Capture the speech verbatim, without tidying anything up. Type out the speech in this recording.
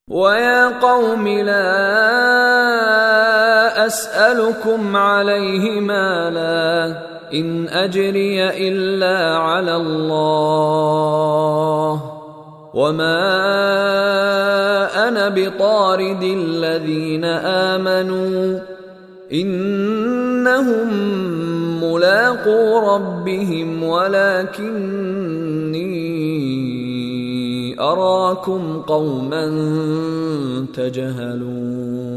ويا قوم لا أسألكم عليه مالا إن أجري إلا على الله وما أنا بطارد الذين آمنوا إنهم ملاقو ربهم ولكني أراكم قوما تجهلون